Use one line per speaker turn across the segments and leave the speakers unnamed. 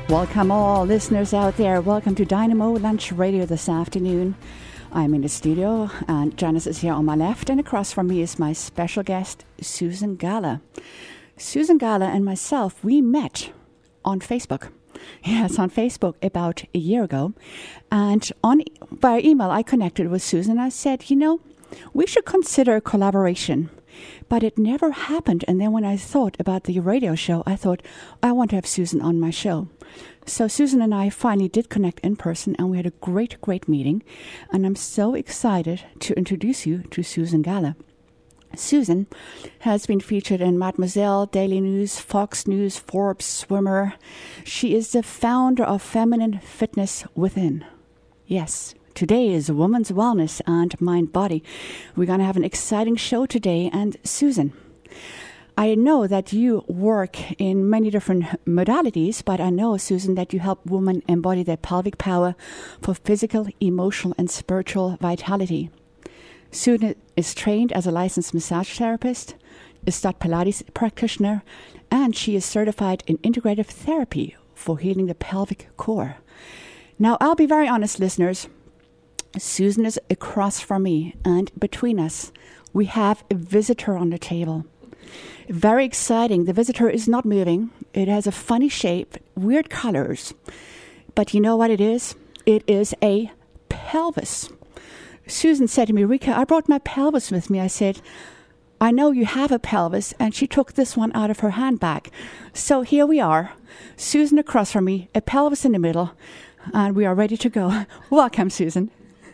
Welcome all listeners out there. Welcome to Dynamo Lunch Radio this afternoon. I'm in the studio and Janice is here on my left, and across from me is my special guest, Susan Gala. Susan Gala and myself, we met on Facebook. Yes, on Facebook about a year ago. And via email, I connected with Susan. I said, we should consider a collaboration. But it never happened. And then when I thought about the radio show, I thought, I want to have Susan on my show. So Susan and I finally did connect in person, and we had a great, great meeting. And I'm so excited to introduce you to Susan Gala. Susan has been featured in Mademoiselle, Daily News, Fox News, Forbes, Swimmer. She is the founder of Feminine Fitness Within. Yes, today is Women's Wellness and Mind Body. We're going to have an exciting show today. And Susan, I know that you work in many different modalities, but I know, Susan, that you help women embody their pelvic power for physical, emotional, and spiritual vitality. Susan is trained as a licensed massage therapist, a stud Pilates practitioner, and she is certified in integrative therapy for healing the pelvic core. Now, I'll be very honest, listeners. Susan is across from me, and between us, we have a visitor on the table. Very exciting. The visitor is not moving. It has a funny shape, weird colors. But you know what it is? It is a pelvis. Susan said to me, Rika, I brought my pelvis with me. I said, I know you have a pelvis. And she took this one out of her handbag. So here we are. Susan across from me, a pelvis in the middle, and we are ready to go. Welcome, Susan.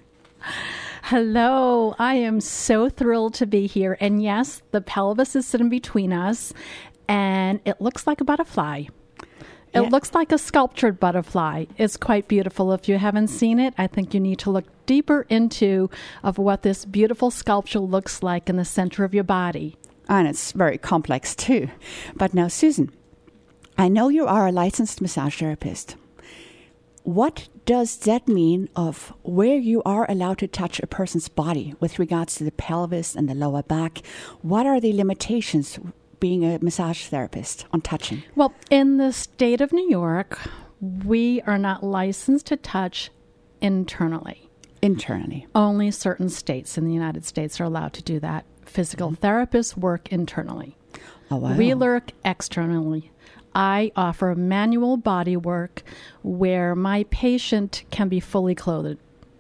Hello, I am so thrilled to be here. And yes, the pelvis is sitting between us, and it looks like a butterfly. It looks like a sculptured butterfly. It's quite beautiful. If you haven't seen it, I think you need to look deeper into what this beautiful sculpture looks like in the center of your body.
And it's very complex too. But now, Susan, I know you are a licensed massage therapist. What does that mean of where you are allowed to touch a person's body with regards to the pelvis and the lower back? What are the limitations being a massage therapist on touching?
Well, in the state of New York, we are not licensed to touch internally.
Internally.
Only certain states in the United States are allowed to do that. Physical therapists work internally.
Oh, wow.
We work externally. I offer manual body work where my patient can be fully clothed.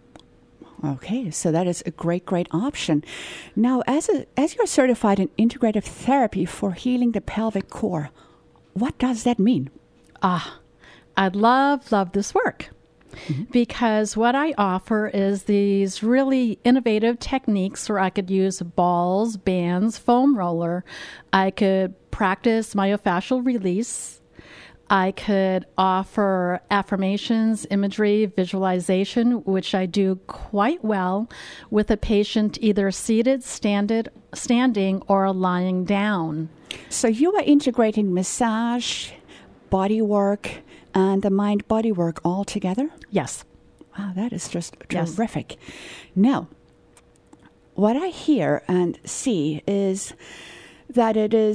Okay, so that is a great, great option. Now, as you're certified in integrative therapy for healing the pelvic core, what does that mean?
I love this work. Because what I offer is these really innovative techniques where I could use balls, bands, foam roller. I could practice myofascial release. I could offer affirmations, imagery, visualization, which I do quite well with a patient either seated, standing, or lying down.
So you are integrating massage, body work, and the mind-body work all together?
Yes.
Wow, that is just terrific. Now, what I hear and see is that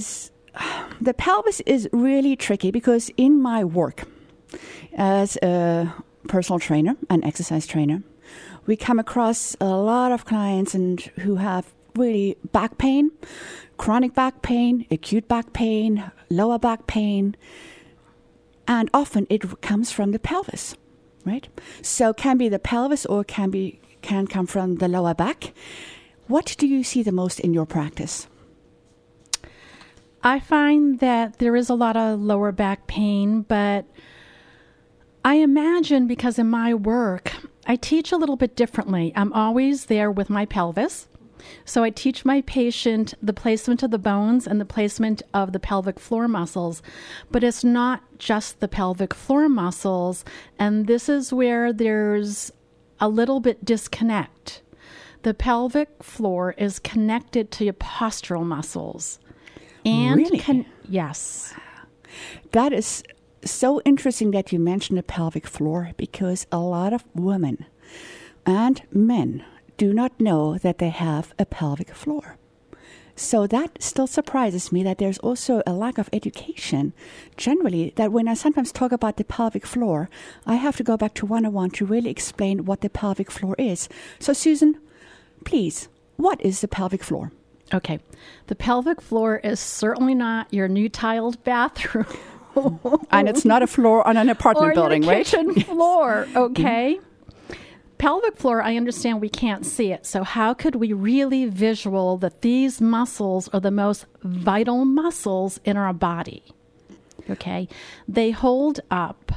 the pelvis is really tricky because in my work as a personal trainer, an exercise trainer, we come across a lot of clients who have really back pain, chronic back pain, acute back pain, lower back pain. And often it comes from the pelvis, right? So can be the pelvis or can come from the lower back. What do you see the most in your practice?
I find that there is a lot of lower back pain, but I imagine because in my work, I teach a little bit differently. I'm always there with my pelvis. So I teach my patient the placement of the bones and the placement of the pelvic floor muscles, but it's not just the pelvic floor muscles, and this is where there's a little bit disconnect. The pelvic floor is connected to your postural muscles. And
really?
Yes.
That is so interesting that you mentioned the pelvic floor, because a lot of women and men do not know that they have a pelvic floor. So that still surprises me that there's also a lack of education generally, that when I sometimes talk about the pelvic floor, I have to go back to 101 to really explain what the pelvic floor is. So Susan, please, what is the pelvic floor?
Okay. The pelvic floor is certainly not your new tiled bathroom.
And it's not a floor on an apartment building,
your
right?
kitchen floor, okay? Pelvic floor, I understand we can't see it. So how could we really visual that these muscles are the most vital muscles in our body? Okay? They hold up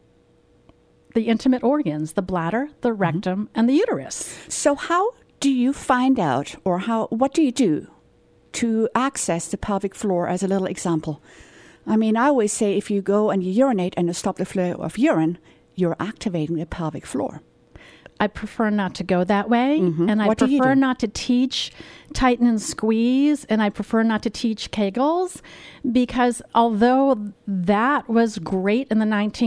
the intimate organs, the bladder, the rectum, and the uterus.
So how do you find out, or what do you do to access the pelvic floor as a little example? I mean, I always say if you go and you urinate and you stop the flow of urine, you're activating the pelvic floor.
I prefer not to go that way, and I prefer not to teach tighten and squeeze, and I prefer not to teach Kegels, because although that was great in the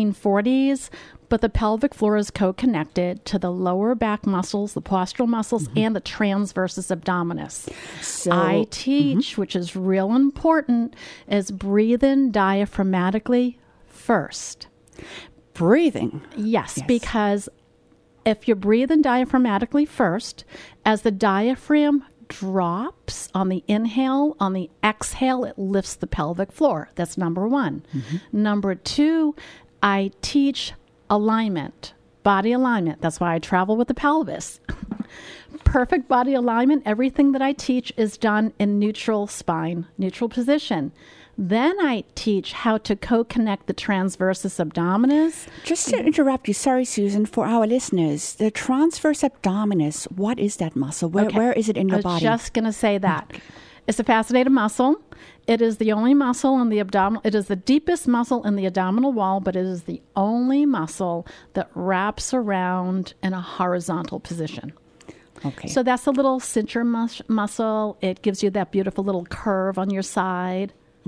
1940s, but the pelvic floor is co-connected to the lower back muscles, the postural muscles, and the transversus abdominis. So I teach, which is real important, is breathe in diaphragmatically first.
Breathing?
Yes, because if you breathe in diaphragmatically first, as the diaphragm drops on the inhale, on the exhale, it lifts the pelvic floor. That's number one. Number two, I teach alignment, body alignment. That's why I travel with the pelvis. Perfect body alignment. Everything that I teach is done in neutral spine, neutral position. Then I teach how to co-connect the transversus abdominis.
Just to interrupt you, sorry, Susan, for our listeners, the transverse abdominis, what is that muscle? Where is it in your body?
I was just going to say that. It's a fascinated muscle. It is the only muscle in the abdominal. It is the deepest muscle in the abdominal wall, but it is the only muscle that wraps around in a horizontal position.
Okay.
So that's a little cincher muscle. It gives you that beautiful little curve on your side.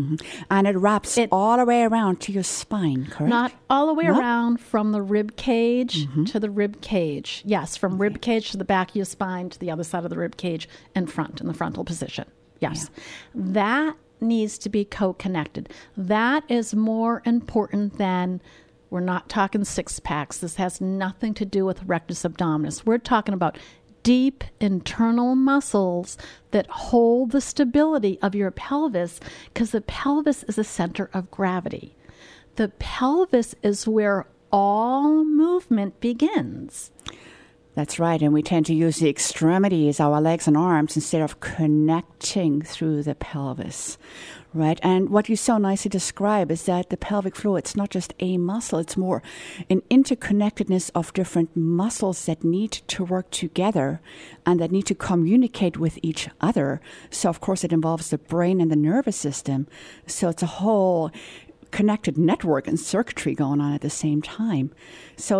And it wraps all the way around to your spine, correct?
Not all the way around, from the rib cage to the rib cage. Yes, from rib cage to the back of your spine to the other side of the rib cage in front, in the frontal position. Yes. Yeah. That needs to be co-connected. That is more important than, we're not talking six packs. This has nothing to do with rectus abdominis. We're talking about deep internal muscles that hold the stability of your pelvis, because the pelvis is a center of gravity. The pelvis is where all movement begins.
That's right. And we tend to use the extremities, our legs and arms, instead of connecting through the pelvis. Right. And what you so nicely describe is that the pelvic floor, it's not just a muscle. It's more an interconnectedness of different muscles that need to work together and that need to communicate with each other. So, of course, it involves the brain and the nervous system. So it's a whole connected network and circuitry going on at the same time. So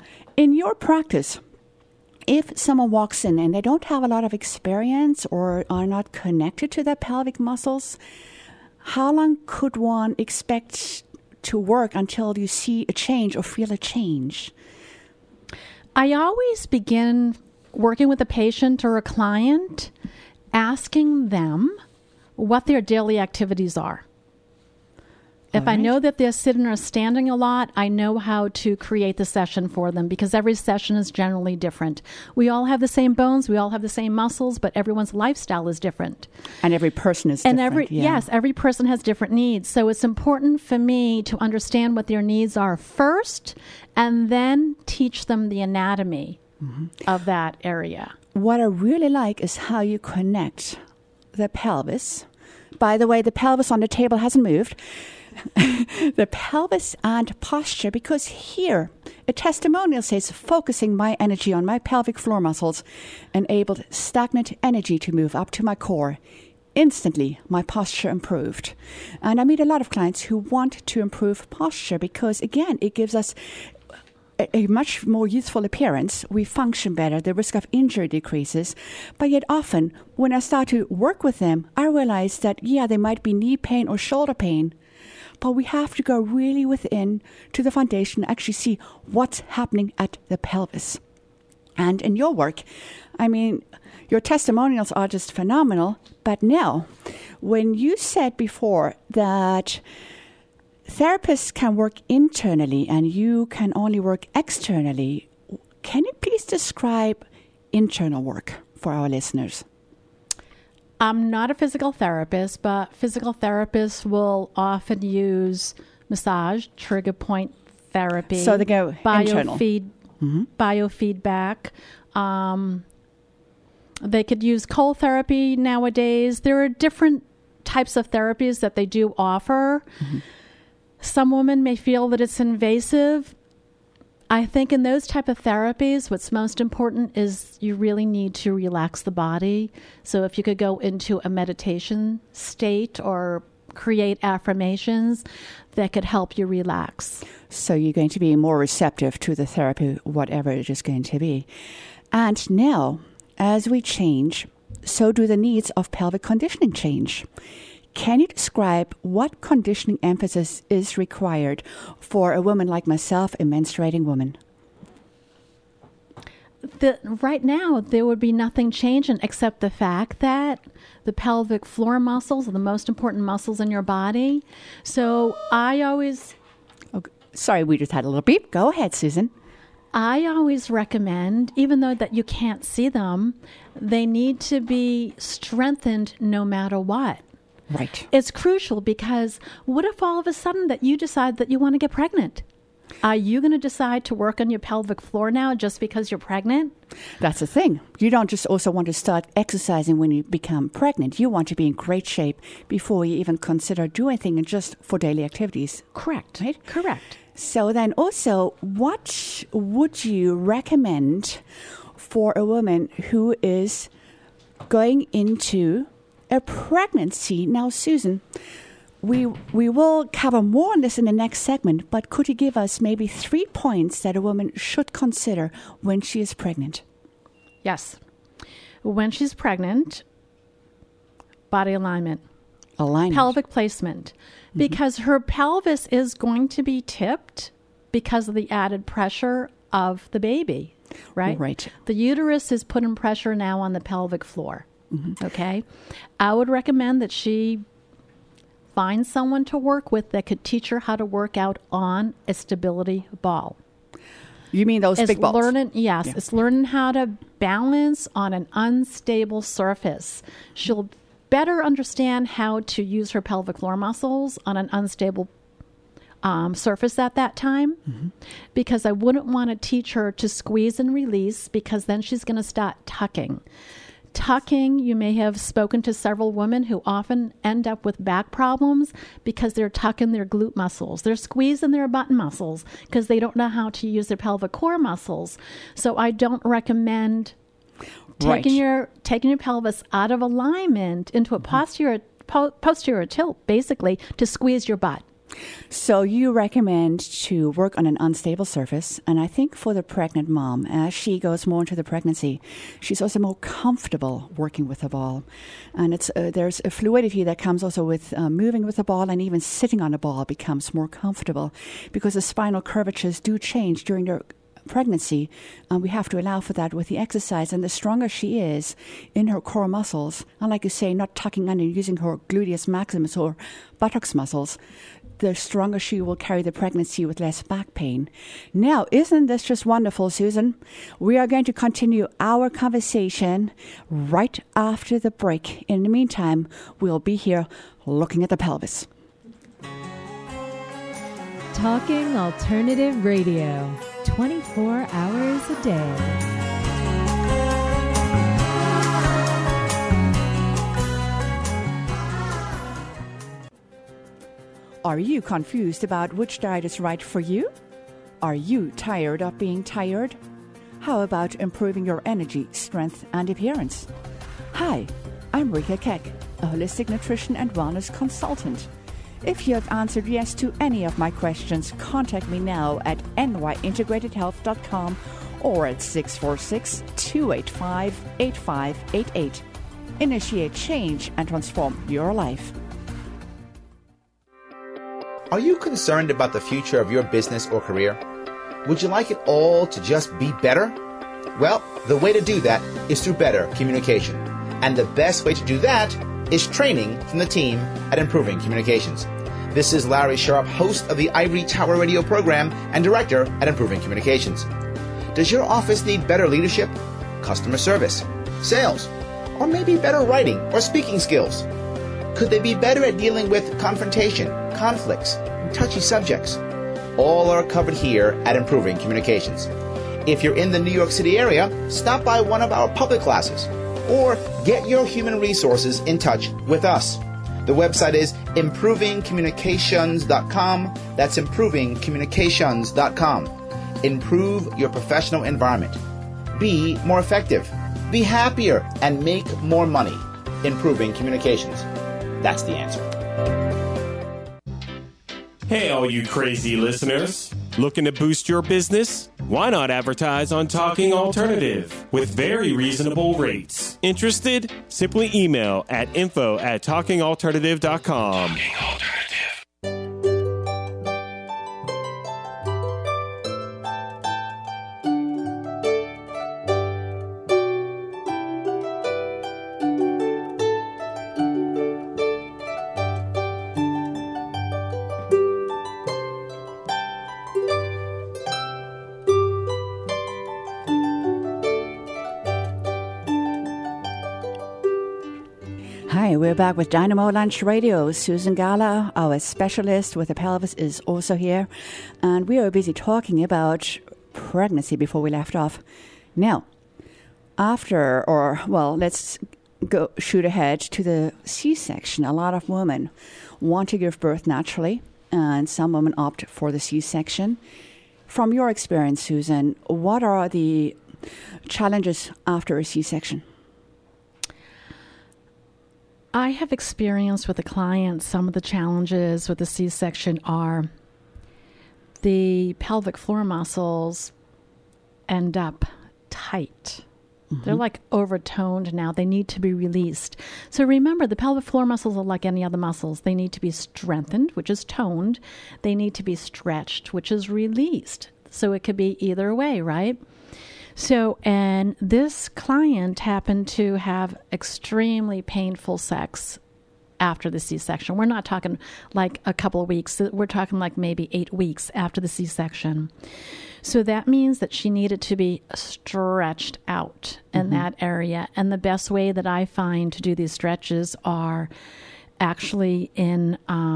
in your practice, if someone walks in and they don't have a lot of experience or are not connected to their pelvic muscles, how long could one expect to work until you see a change or feel a change?
I always begin working with a patient or a client, asking them what their daily activities are. If I know that they're sitting or standing a lot, I know how to create the session for them, because every session is generally different. We all have the same bones, we all have the same muscles, but everyone's lifestyle is different.
And every person is different.
Yes, every person has different needs. So it's important for me to understand what their needs are first, and then teach them the anatomy of that area.
What I really like is how you connect the pelvis. By the way, the pelvis on the table hasn't moved. The pelvis and posture, because here a testimonial says focusing my energy on my pelvic floor muscles enabled stagnant energy to move up to my core. Instantly, my posture improved. And I meet a lot of clients who want to improve posture because, again, it gives us a much more youthful appearance. We function better. The risk of injury decreases. But yet often, when I start to work with them, I realize that, there might be knee pain or shoulder pain. But we have to go really within to the foundation and actually see what's happening at the pelvis. And in your work, I mean, your testimonials are just phenomenal. But now, when you said before that therapists can work internally and you can only work externally, can you please describe internal work for our listeners?
I'm not a physical therapist, but physical therapists will often use massage, trigger point therapy.
So they go internal.
Biofeedback. They could use cold therapy nowadays. There are different types of therapies that they do offer. Mm-hmm. Some women may feel that it's invasive. I think in those type of therapies, what's most important is you really need to relax the body. So if you could go into a meditation state or create affirmations that could help you relax.
So you're going to be more receptive to the therapy, whatever it is going to be. And now, as we change, so do the needs of pelvic conditioning change. Can you describe what conditioning emphasis is required for a woman like myself, a menstruating woman?
Right now, there would be nothing changing except the fact that the pelvic floor muscles are the most important muscles in your body. So I always...
Oh, sorry, we just had a little beep. Go ahead, Susan.
I always recommend, even though that you can't see them, they need to be strengthened no matter what.
Right.
It's crucial because what if all of a sudden that you decide that you want to get pregnant? Are you going to decide to work on your pelvic floor now just because you're pregnant?
That's the thing. You don't just also want to start exercising when you become pregnant. You want to be in great shape before you even consider doing anything just for daily activities.
Correct.
Right?
Correct.
So then also, what would you recommend for a woman who is going into a pregnancy? Now, Susan, we will cover more on this in the next segment, but could you give us maybe 3 points that a woman should consider when she is pregnant?
Yes. When she's pregnant, body alignment. Pelvic placement. Because her pelvis is going to be tipped because of the added pressure of the baby, right?
Right.
The uterus is putting pressure now on the pelvic floor. Mm-hmm. Okay. I would recommend that she find someone to work with that could teach her how to work out on a stability ball.
You mean those big balls?
It's learning how to balance on an unstable surface. She'll better understand how to use her pelvic floor muscles on an unstable surface at that time, because I wouldn't want to teach her to squeeze and release, because then she's going to start tucking. Tucking, you may have spoken to several women who often end up with back problems because they're tucking their glute muscles. They're squeezing their button muscles because they don't know how to use their pelvic core muscles. So I don't recommend taking your pelvis out of alignment into a posterior tilt, basically, to squeeze your butt.
So you recommend to work on an unstable surface, and I think for the pregnant mom, as she goes more into the pregnancy, she's also more comfortable working with the ball. And it's there's a fluidity that comes also with moving with the ball, and even sitting on the ball becomes more comfortable because the spinal curvatures do change during the pregnancy, and we have to allow for that with the exercise. And the stronger she is in her core muscles, and like you say, not tucking under, using her gluteus maximus or buttocks muscles, the stronger she will carry the pregnancy with less back pain. Now, isn't this just wonderful, Susan? We are going to continue our conversation right after the break. In the meantime, we'll be here looking at the pelvis.
Talking Alternative Radio, 24 hours a day.
Are you confused about which diet is right for you? Are you tired of being tired? How about improving your energy, strength, and appearance? Hi, I'm Rika Keck, a holistic nutrition and wellness consultant. If you have answered yes to any of my questions, contact me now at nyintegratedhealth.com or at 646-285-8588. Initiate change and transform your life.
Are you concerned about the future of your business or career? Would you like it all to just be better? Well, the way to do that is through better communication. And the best way to do that is training from the team at Improving Communications. This is Larry Sharp, host of the Ivory Tower Radio program and director at Improving Communications. Does your office need better leadership, customer service, sales, or maybe better writing or speaking skills? Could they be better at dealing with confrontation, conflicts, and touchy subjects? All are covered here at Improving Communications. If you're in the New York City area, stop by one of our public classes or get your human resources in touch with us. The website is improvingcommunications.com. That's improvingcommunications.com. Improve your professional environment. Be more effective. Be happier and make more money. Improving Communications. That's the answer.
Hey, all you crazy listeners. Looking to boost your business? Why not advertise on Talking Alternative with very reasonable rates? Interested? Simply email at info@talkingalternative.com. Talking Alternative.
Hi, we're back with Dynamo Lunch Radio. Susan Gala, our specialist with the pelvis, is also here. And we are busy talking about pregnancy before we left off. Now, let's shoot ahead to the C-section. A lot of women want to give birth naturally, and some women opt for the C-section. From your experience, Susan, what are the challenges after a C-section?
I have experienced with the clients some of the challenges with the C-section are the pelvic floor muscles end up tight. Mm-hmm. They're like overtoned now. They need to be released. So remember, the pelvic floor muscles are like any other muscles. They need to be strengthened, which is toned. They need to be stretched, which is released. So it could be either way, right? So, and this client happened to have extremely painful sex after the C-section. We're not talking like a couple of weeks. We're talking like maybe 8 weeks after the C-section. So that means that she needed to be stretched out in that area. And the best way that I find to do these stretches are actually in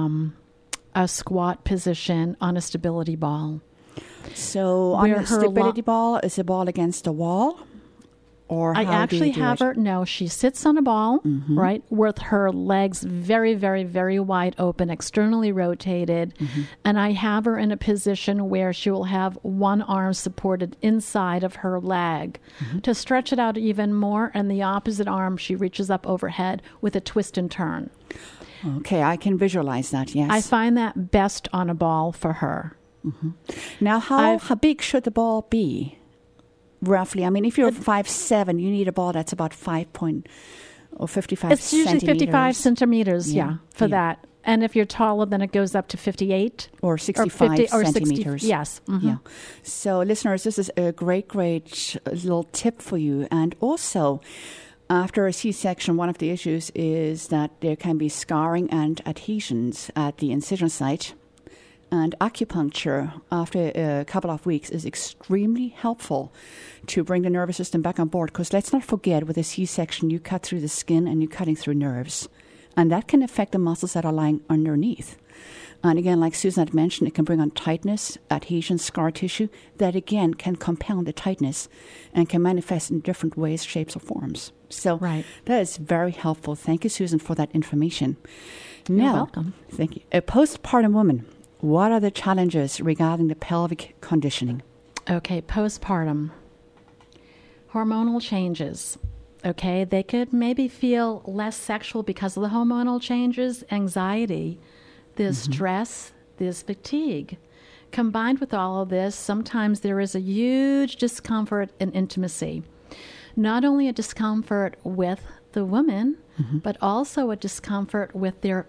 a squat position on a stability ball.
So on a stability ball, is the ball against the wall? Or
I actually have her, no, she sits on a ball, right, with her legs very, very, very wide open, externally rotated. And I have her in a position where she will have one arm supported inside of her leg to stretch it out even more. And the opposite arm, she reaches up overhead with a twist and turn.
Okay, I can visualize that, yes.
I find that best on a ball for her.
Now, how big should the ball be, roughly? I mean, if you're 5'7", you need a ball that's about 55 centimeters.
It's usually 55 centimeters, for that. And if you're taller, then it goes up to 58.
Or 65 centimeters.
60, yes.
Yeah. So, listeners, this is a great little tip for you. And also, after a C-section, one of the issues is that there can be scarring and adhesions at the incision site. And acupuncture, after a couple of weeks, is extremely helpful to bring the nervous system back on board. Because let's not forget, with a C-section, you cut through the skin and you're cutting through nerves. And that can affect the muscles that are lying underneath. And again, like Susan had mentioned, it can bring on tightness, adhesion, scar tissue. That, again, can compound the tightness and can manifest in different ways, shapes, or forms. So that is very helpful. Thank you, Susan, for that information.
You're welcome.
Thank you. A postpartum woman. What are the challenges regarding the pelvic conditioning?
Okay, postpartum. Hormonal changes. Okay, they could maybe feel less sexual because of the hormonal changes, anxiety, there's stress, there's fatigue. Combined with all of this, sometimes there is a huge discomfort in intimacy. Not only a discomfort with the woman, but also a discomfort with their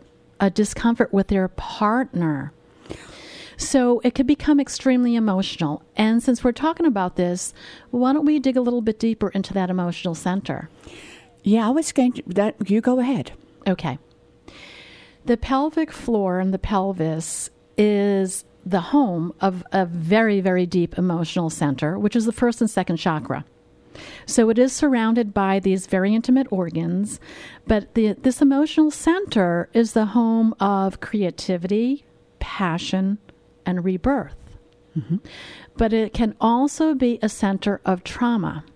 partner. So it could become extremely emotional. And since we're talking about this, why don't we dig a little bit deeper into that emotional center?
Yeah, I was going to... you go ahead.
Okay. The pelvic floor and the pelvis is the home of a very, very deep emotional center, which is the first and second chakra. So it is surrounded by these very intimate organs, but this emotional center is the home of creativity, passion, and rebirth. Mm-hmm. But it can also be a center of trauma.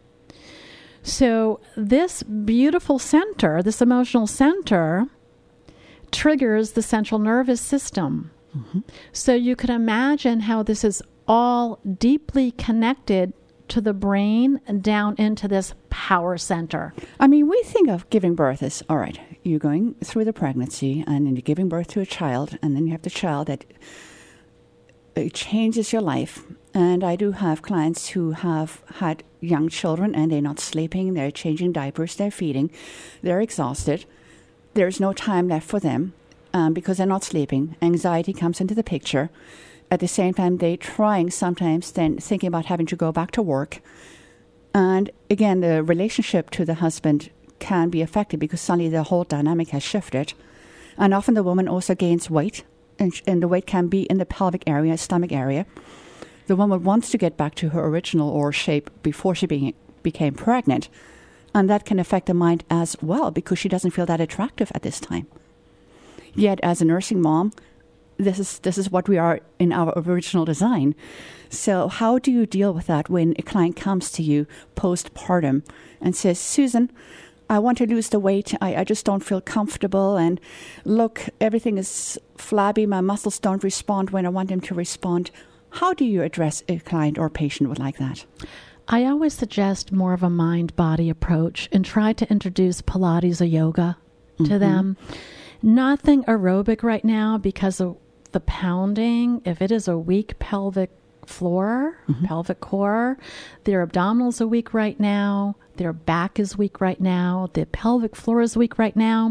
So this beautiful center, this emotional center, triggers the central nervous system. Mm-hmm. So you can imagine how this is all deeply connected to the brain and down into this power center.
I mean, we think of giving birth as, all right, you're going through the pregnancy and then you're giving birth to a child, and then you have the child that it changes your life. And I do have clients who have had young children and they're not sleeping, they're changing diapers, they're feeding, they're exhausted. There's no time left for them because they're not sleeping. Anxiety comes into the picture. At the same time, they're trying sometimes then thinking about having to go back to work. And again, the relationship to the husband can be affected because suddenly the whole dynamic has shifted. And often the woman also gains weight, and the weight can be in the pelvic area, stomach area. The woman wants to get back to her original or shape before she became pregnant. And that can affect the mind as well because she doesn't feel that attractive at this time. Yet as a nursing mom, this is what we are in our original design. So how do you deal with that when a client comes to you postpartum and says, Susan, I want to lose the weight. I just don't feel comfortable. And look, everything is flabby. My muscles don't respond when I want them to respond. How do you address a client or patient with like that?
I always suggest more of a mind-body approach and try to introduce Pilates or yoga to them. Nothing aerobic right now because of the pounding. If it is a weak pelvic floor, pelvic core, their abdominals are weak right now, their back is weak right now, the pelvic floor is weak right now,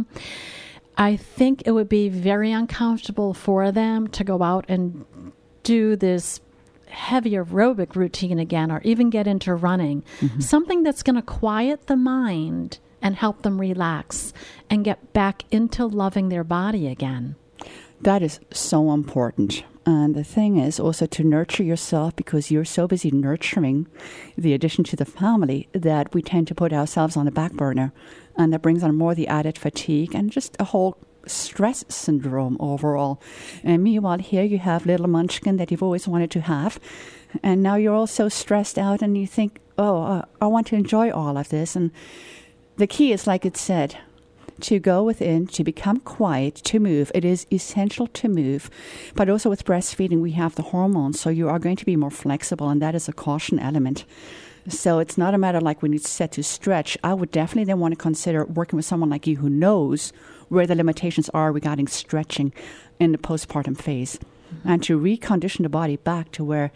I think it would be very uncomfortable for them to go out and do this heavy aerobic routine again or even get into running. Something that's going to quiet the mind and help them relax and get back into loving their body again.
That is so important. And the thing is also to nurture yourself because you're so busy nurturing the addition to the family that we tend to put ourselves on the back burner. And that brings on more the added fatigue and just a whole stress syndrome overall. And meanwhile, here you have little munchkin that you've always wanted to have. And now you're all so stressed out and you think, I want to enjoy all of this. And the key is, like it said, to go within, to become quiet, to move. It is essential to move. But also with breastfeeding, we have the hormones, so you are going to be more flexible, and that is a caution element. So it's not a matter like when it's set to stretch. I would definitely then want to consider working with someone like you who knows where the limitations are regarding stretching in the postpartum phase, and to recondition the body back to where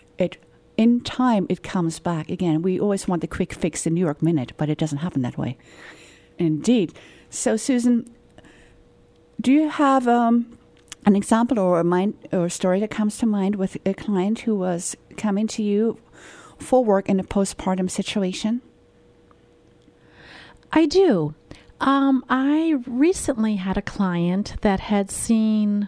in time it comes back. Again, we always want the quick fix, the New York minute, but it doesn't happen that way. Indeed. So, Susan, do you have an example or a story that comes to mind with a client who was coming to you for work in a postpartum situation?
I do. I recently had a client that had seen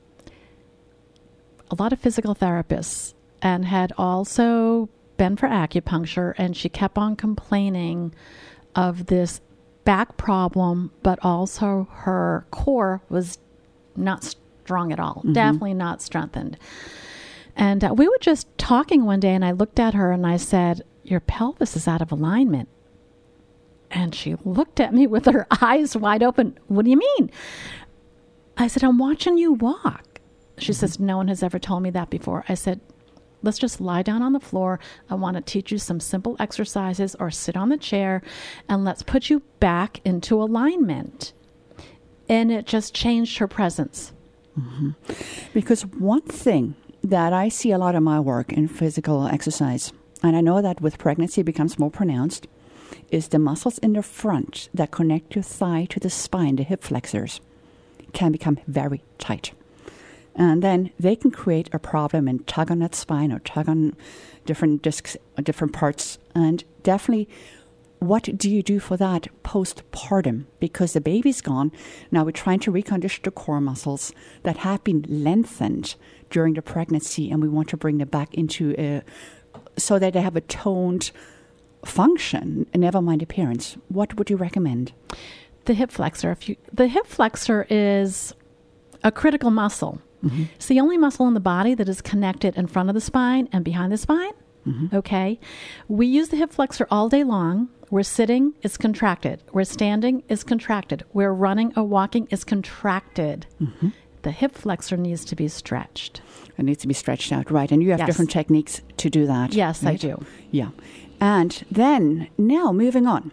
a lot of physical therapists and had also been for acupuncture, and she kept on complaining of this back problem, but also her core was not strong at all, definitely not strengthened. And we were just talking one day, and I looked at her and I said, your pelvis is out of alignment. And she looked at me with her eyes wide open. What do you mean? I said, I'm watching you walk. She says, no one has ever told me that before. I said, let's just lie down on the floor. I want to teach you some simple exercises, or sit on the chair, and let's put you back into alignment. And it just changed her presence.
Because one thing that I see a lot of my work in physical exercise, and I know that with pregnancy it becomes more pronounced, is the muscles in the front that connect your thigh to the spine, the hip flexors, can become very tight. And then they can create a problem and tug on that spine or tug on different discs, different parts. And definitely what do you do for that postpartum? Because the baby's gone. Now we're trying to recondition the core muscles that have been lengthened during the pregnancy, and we want to bring them back into so that they have a toned function, never mind appearance. What would you recommend?
The hip flexor. The hip flexor is a critical muscle. Mm-hmm. It's the only muscle in the body that is connected in front of the spine and behind the spine. Mm-hmm. Okay. We use the hip flexor all day long. We're sitting, it's contracted. We're standing, it's contracted. We're running or walking, it's contracted. Mm-hmm. The hip flexor needs to be stretched.
It needs to be stretched out, right. And you have different techniques to do that.
Yes, right? I do.
Yeah. And then, now moving on.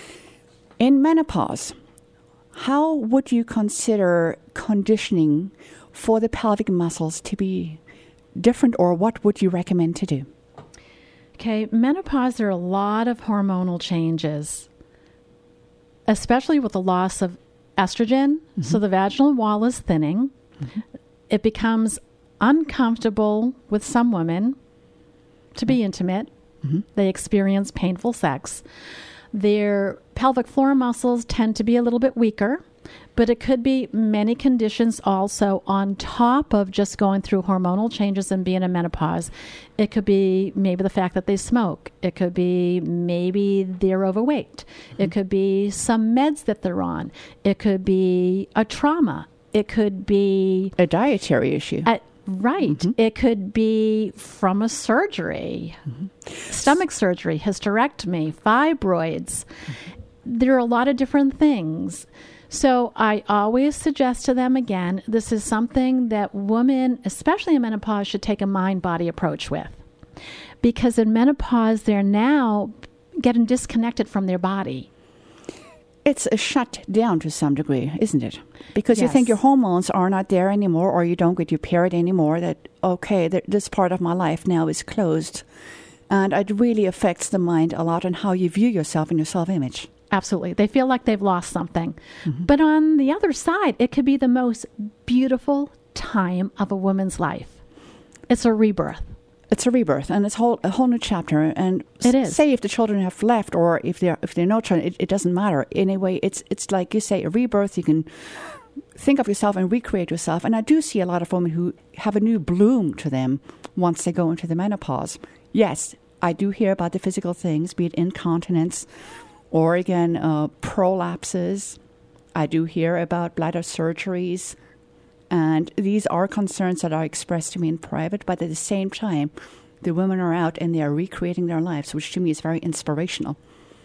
In menopause, how would you consider conditioning for the pelvic muscles to be different, or what would you recommend to do?
Okay, menopause, there are a lot of hormonal changes, especially with the loss of estrogen. Mm-hmm. So the vaginal wall is thinning. Mm-hmm. It becomes uncomfortable with some women to be intimate. Mm-hmm. They experience painful sex. Their pelvic floor muscles tend to be a little bit weaker, but it could be many conditions also on top of just going through hormonal changes and being in menopause. It could be maybe the fact that they smoke. It could be maybe they're overweight. Mm-hmm. It could be some meds that they're on. It could be a trauma. It could be
a dietary issue.
Right. Mm-hmm. It could be from a surgery, stomach surgery, hysterectomy, fibroids. Mm-hmm. There are a lot of different things. So I always suggest to them, again, this is something that women, especially in menopause, should take a mind-body approach with. Because in menopause, they're now getting disconnected from their body.
It's a shut down to some degree, isn't it? Because you think your hormones are not there anymore, or you don't get your period anymore, that, okay, this part of my life now is closed. And it really affects the mind a lot on how you view yourself and your self-image.
Absolutely. They feel like they've lost something. Mm-hmm. But on the other side, it could be the most beautiful time of a woman's life. It's a rebirth.
It's a rebirth, and it's a whole new chapter. And
it is.
Say if the children have left, or if they're no children, it doesn't matter. Anyway, it's like you say, a rebirth. You can think of yourself and recreate yourself. And I do see a lot of women who have a new bloom to them once they go into the menopause. Yes, I do hear about the physical things, be it incontinence, or again, prolapses. I do hear about bladder surgeries. And these are concerns that are expressed to me in private, but at the same time, the women are out and they are recreating their lives, which to me is very inspirational.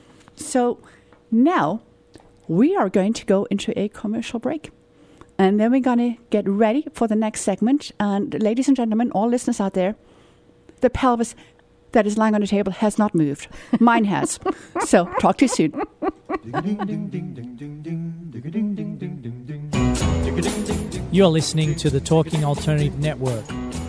So now we are going to go into a commercial break. And then we're going to get ready for the next segment. And ladies and gentlemen, all listeners out there, the pelvis that is lying on the table has not moved. Mine has. So talk to you soon.
You're listening to the Talking Alternative Network.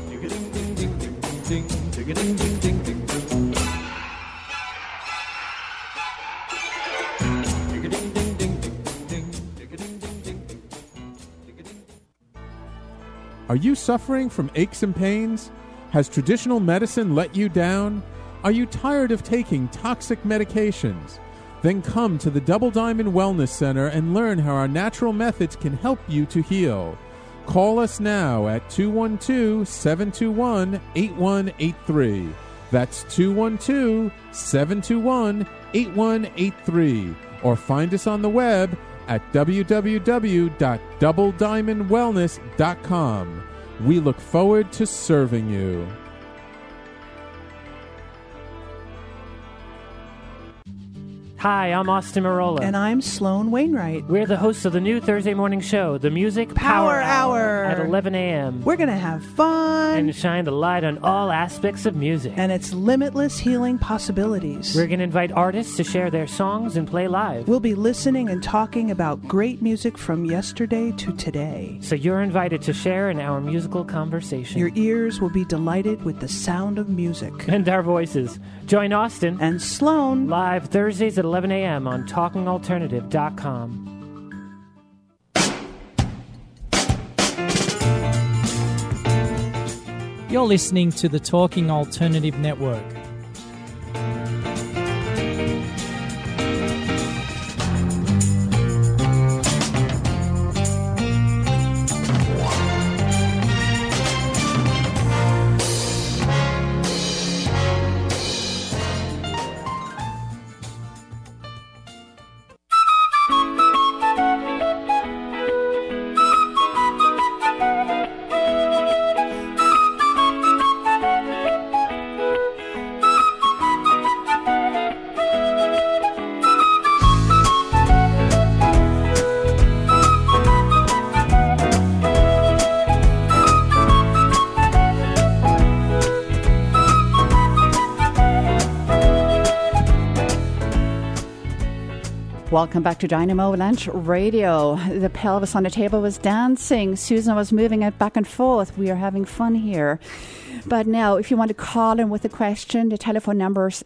Are you suffering from aches and pains? Has traditional medicine let you down? Are you tired of taking toxic medications? Then come to the Double Diamond Wellness Center and learn how our natural methods can help you to heal. Call us now at 212-721-8183. That's 212-721-8183. Or find us on the web at www.doublediamondwellness.com. We look forward to serving you.
Hi, I'm Austin Marola.
And I'm Sloan Wainwright.
We're the hosts of the new Thursday morning show, The Music
Power Hour.
At 11 a.m.
We're going to have fun.
And shine the light on all aspects of music.
And its limitless healing possibilities.
We're going to invite artists to share their songs and play live.
We'll be listening and talking about great music from yesterday to today.
So you're invited to share in our musical conversation.
Your ears will be delighted with the sound of music.
And our voices. Join Austin
and Sloan
live Thursdays at 11 a.m. on TalkingAlternative.com.
You're listening to the Talking Alternative Network.
Welcome back to Dynamo Lunch Radio. The pelvis on the table was dancing. Susan was moving it back and forth. We are having fun here. But now, if you want to call in with a question, the telephone number is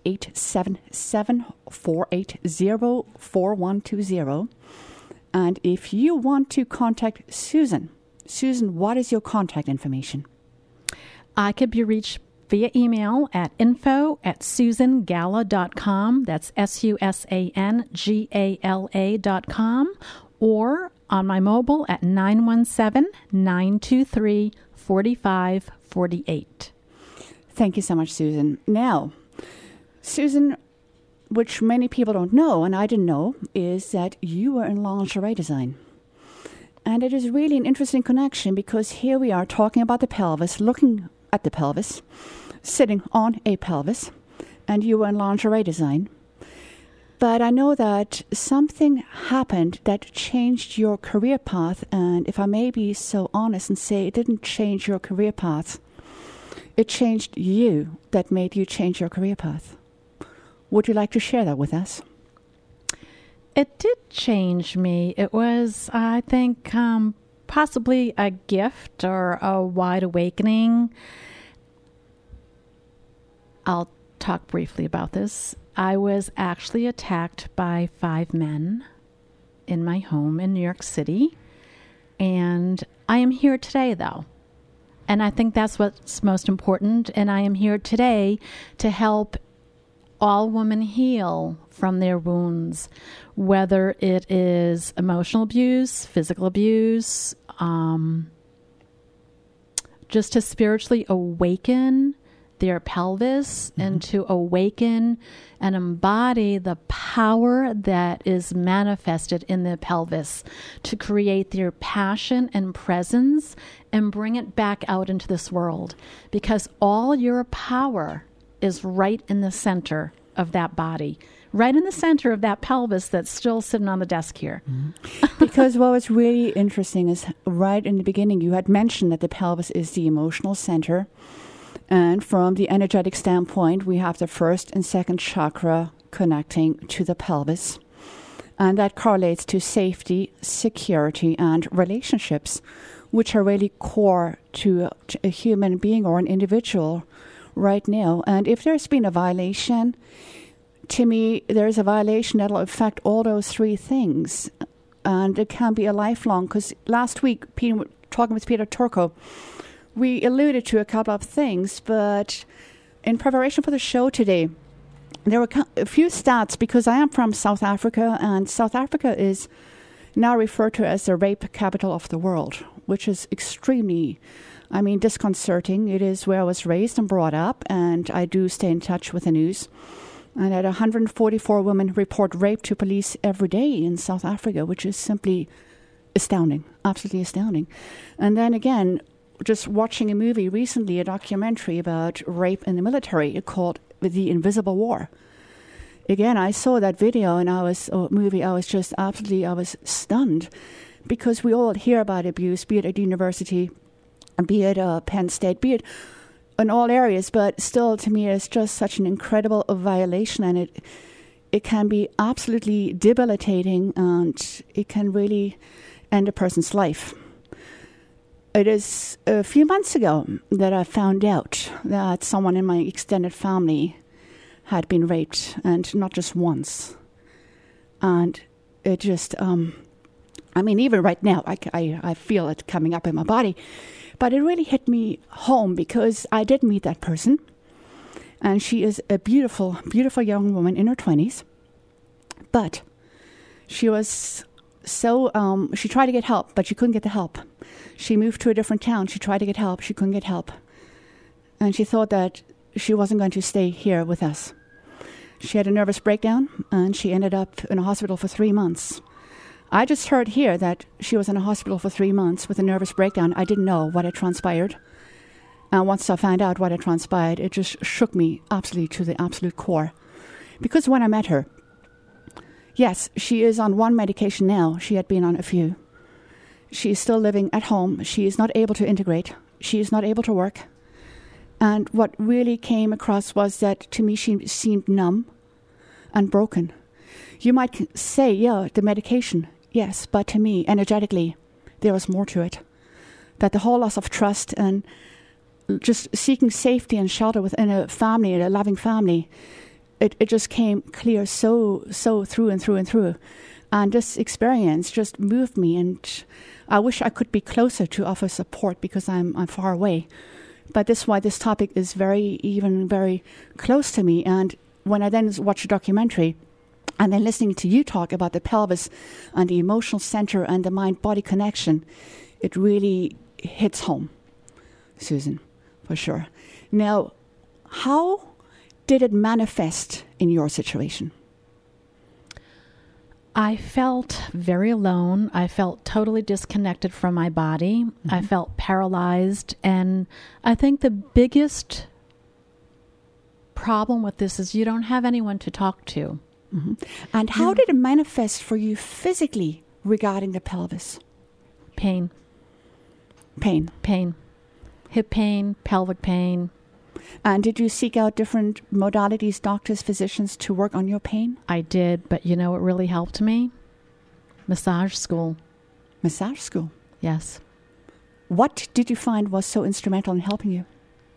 877-480-4120. And if you want to contact Susan, what is your contact information?
I could be reached via email at info@susangala.com. That's SUSANGALA.com. Or on my mobile at 917-923-4548.
Thank you so much, Susan. Now, Susan, which many people don't know, and I didn't know, is that you were in lingerie design. And it is really an interesting connection because here we are talking about the pelvis, looking at the pelvis, sitting on a pelvis, and you were in lingerie design. But I know that something happened that changed your career path, and if I may be so honest and say it didn't change your career path, it changed you that made you change your career path. Would you like to share that with us?
It did change me. It was, I think, possibly a gift or a wide awakening. I'll talk briefly about this. I was actually attacked by 5 men in my home in New York City. And I am here today, though. And I think that's what's most important. And I am here today to help all women heal from their wounds, whether it is emotional abuse, physical abuse, just to spiritually awaken their pelvis and to awaken and embody the power that is manifested in the pelvis to create their passion and presence and bring it back out into this world, because all your power is right in the center of that body, right in the center of that pelvis that's still sitting on the desk here.
Because what was really interesting is right in the beginning, you had mentioned that the pelvis is the emotional center. And from the energetic standpoint, we have the first and second chakra connecting to the pelvis. And that correlates to safety, security, and relationships, which are really core to a human being or an individual right now. And if there's been a violation, to me, there's a violation that will affect all those 3 things. And it can be a lifelong, because last week, talking with Peter Turco, we alluded to a couple of things, but in preparation for the show today, there were a few stats, because I am from South Africa, and South Africa is now referred to as the rape capital of the world, which is extremely, disconcerting. It is where I was raised and brought up, and I do stay in touch with the news. And at 144 women report rape to police every day in South Africa, which is simply astounding, absolutely astounding. And then again, just watching a movie recently, a documentary about rape in the military called The Invisible War. Again, I saw that video and I was just absolutely, I was stunned, because we all hear about abuse, be it at university, be it Penn State, be it in all areas, but still to me it's just such an incredible violation, and it can be absolutely debilitating, and it can really end a person's life. It is a few months ago that I found out that someone in my extended family had been raped, and not just once. And it just, even right now, I feel it coming up in my body. But it really hit me home, because I did meet that person. And she is a beautiful, beautiful young woman in her 20s. But she was she tried to get help, but she couldn't get the help. She moved to a different town. She tried to get help. She couldn't get help. And she thought that she wasn't going to stay here with us. She had a nervous breakdown, and she ended up in a hospital for 3 months. I just heard here that she was in a hospital for 3 months with a nervous breakdown. I didn't know what had transpired. And once I found out what had transpired, it just shook me absolutely to the absolute core. Because when I met her, yes, she is on 1 medication now. She had been on a few. She is still living at home. She is not able to integrate. She is not able to work. And what really came across was that to me she seemed numb and broken. You might say, yeah, the medication, yes, but to me, energetically, there was more to it. That the whole loss of trust and just seeking safety and shelter within a family, a loving family, it just came clear so through and through and through. And this experience just moved me, and I wish I could be closer to offer support because I'm far away. But that's why this topic is very close to me. And when I then watch a documentary and then listening to you talk about the pelvis and the emotional center and the mind-body connection, it really hits home, Susan, for sure. Now, how did it manifest in your situation?
I felt very alone. I felt totally disconnected from my body. Mm-hmm. I felt paralyzed. And I think the biggest problem with this is you don't have anyone to talk to.
Mm-hmm. And how did it manifest for you physically regarding the pelvis?
Pain.
Pain.
Pain. Hip pain, pelvic pain.
And did you seek out different modalities, doctors, physicians, to work on your pain?
I did, but you know what really helped me? Massage school.
Massage school?
Yes.
What did you find was so instrumental in helping you?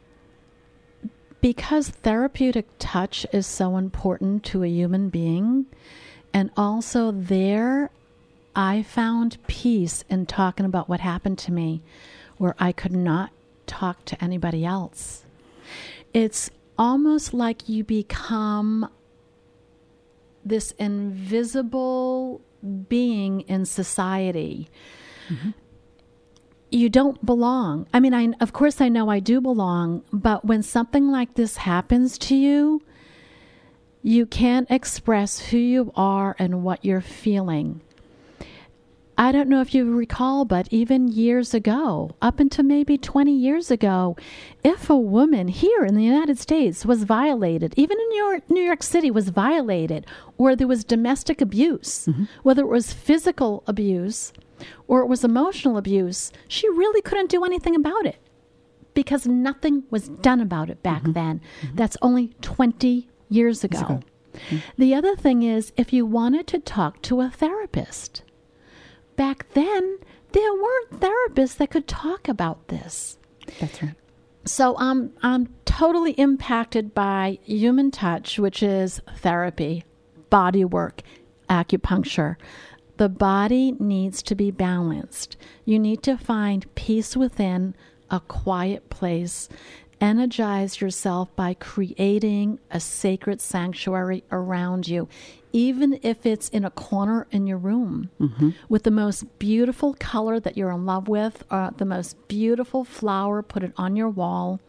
Because therapeutic touch is so important to a human being, and also there I found peace in talking about what happened to me, where I could not talk to anybody else. It's almost like you become this invisible being in society. Mm-hmm. You don't belong. I mean, of course I know I do belong, but when something like this happens to you, you can't express who you are and what you're feeling. I don't know if you recall, but even years ago, up until maybe 20 years ago, if a woman here in the United States was violated, even in New York City was violated, or there was domestic abuse, mm-hmm. whether it was physical abuse or it was emotional abuse, she really couldn't do anything about it because nothing was done about it back mm-hmm. then. Mm-hmm. That's only 20 years ago. Mm-hmm. The other thing is, if you wanted to talk to a therapist, back then, there weren't therapists that could talk about this.
That's right.
So I'm totally impacted by human touch, which is therapy, body work, acupuncture. The body needs to be balanced. You need to find peace within, a quiet place. Energize yourself by creating a sacred sanctuary around you, even if it's in a corner in your room, mm-hmm. with the most beautiful color that you're in love with, or the most beautiful flower, put it on your wall.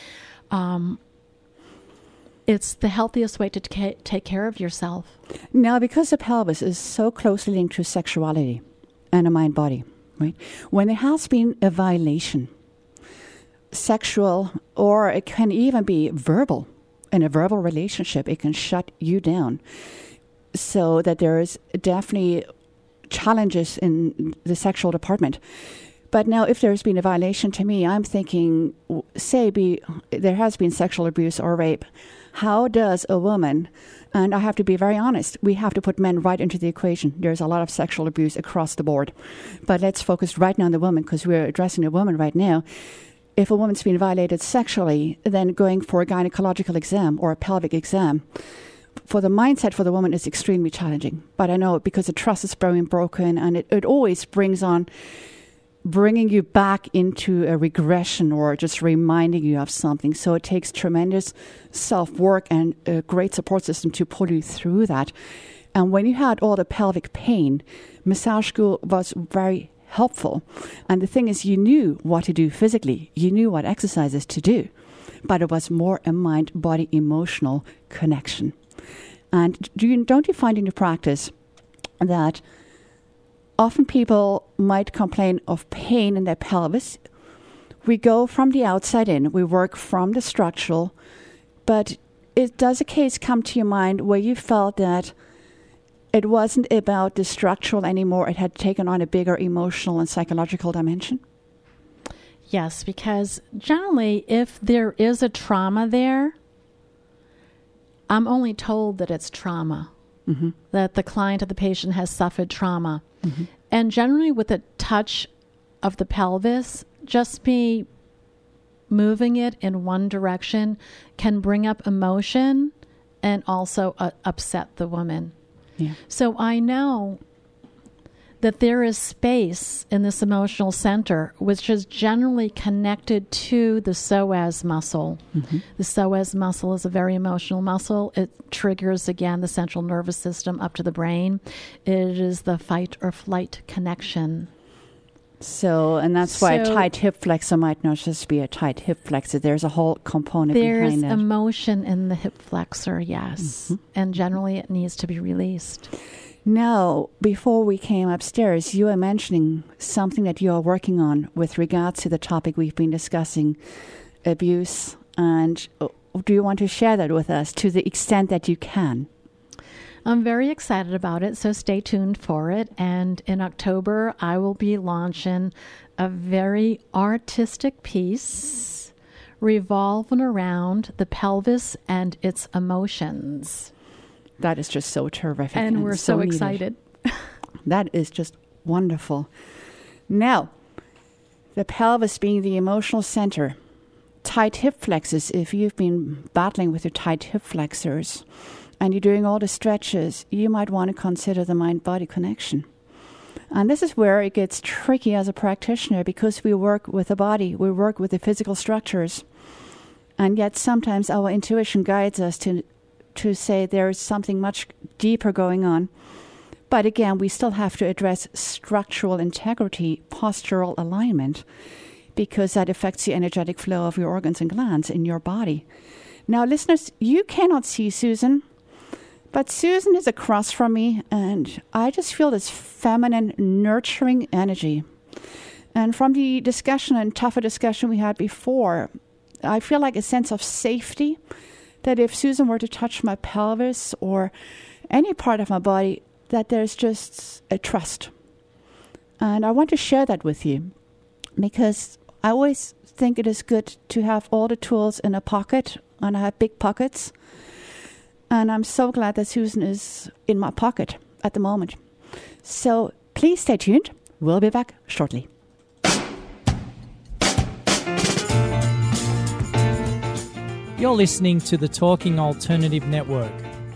It's the healthiest way to take care of yourself.
Now, because the pelvis is so closely linked to sexuality and a mind-body, right? When there has been a violation, sexual, or it can even be verbal, in a verbal relationship, it can shut you down. So that there is definitely challenges in the sexual department. But now if there's been a violation, to me, I'm thinking, there has been sexual abuse or rape. How does a woman, and I have to be very honest, we have to put men right into the equation. There's a lot of sexual abuse across the board. But let's focus right now on the woman, because we're addressing the woman right now. If a woman's been violated sexually, then going for a gynecological exam or a pelvic exam, for the mindset for the woman is extremely challenging. But I know because the trust is being broken, and it always brings on bringing you back into a regression or just reminding you of something. So it takes tremendous self-work and a great support system to pull you through that. And when you had all the pelvic pain, massage school was very helpful. And the thing is, you knew what to do physically. You knew what exercises to do. But it was more a mind-body emotional connection. And don't you find in your practice that often people might complain of pain in their pelvis? We go from the outside in. We work from the structural. But does a case come to your mind where you felt that it wasn't about the structural anymore, it had taken on a bigger emotional and psychological dimension?
Yes, because generally if there is a trauma there, I'm only told that it's trauma. that the client or the patient has suffered trauma.
Mm-hmm.
And generally with a touch of the pelvis, just me moving it in one direction can bring up emotion and also upset the woman.
Yeah.
So I know that there is space in this emotional center, which is generally connected to the psoas muscle.
Mm-hmm.
The psoas muscle is a very emotional muscle. It triggers, again, the central nervous system up to the brain. It is the fight or flight connection.
So, and that's why a tight hip flexor might not just be a tight hip flexor. There's a whole component behind it.
There's emotion in the hip flexor, yes. Mm-hmm. And generally it needs to be released.
Now, before we came upstairs, you were mentioning something that you are working on with regards to the topic we've been discussing, abuse. And do you want to share that with us to the extent that you can?
I'm very excited about it, so stay tuned for it. And in October, I will be launching a very artistic piece revolving around the pelvis and its emotions.
That is just so terrific.
And we're so excited.
That is just wonderful. Now, the pelvis being the emotional center, tight hip flexors, if you've been battling with your tight hip flexors and you're doing all the stretches, you might want to consider the mind-body connection. And this is where it gets tricky as a practitioner because we work with the body, we work with the physical structures, and yet sometimes our intuition guides us to say there is something much deeper going on. But again, we still have to address structural integrity, postural alignment, because that affects the energetic flow of your organs and glands in your body. Now, listeners, you cannot see Susan, but Susan is across from me, and I just feel this feminine, nurturing energy. And from the discussion and tougher discussion we had before, I feel like a sense of safety, that if Susan were to touch my pelvis or any part of my body, that there's just a trust. And I want to share that with you because I always think it is good to have all the tools in a pocket, and I have big pockets. And I'm so glad that Susan is in my pocket at the moment. So please stay tuned. We'll be back shortly.
You're listening to the Talking Alternative Network.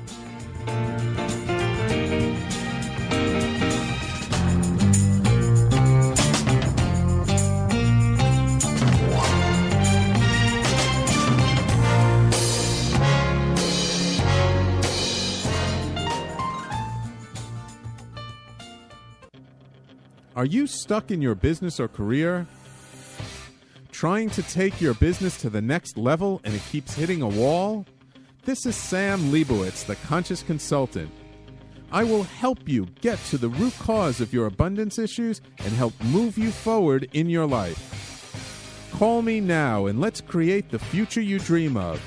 Are you stuck in your business or career? Trying to take your business to the next level and it keeps hitting a wall? This is Sam Leibowitz, the Conscious Consultant. I will help you get to the root cause of your abundance issues and help move you forward in your life. Call me now and let's create the future you dream of.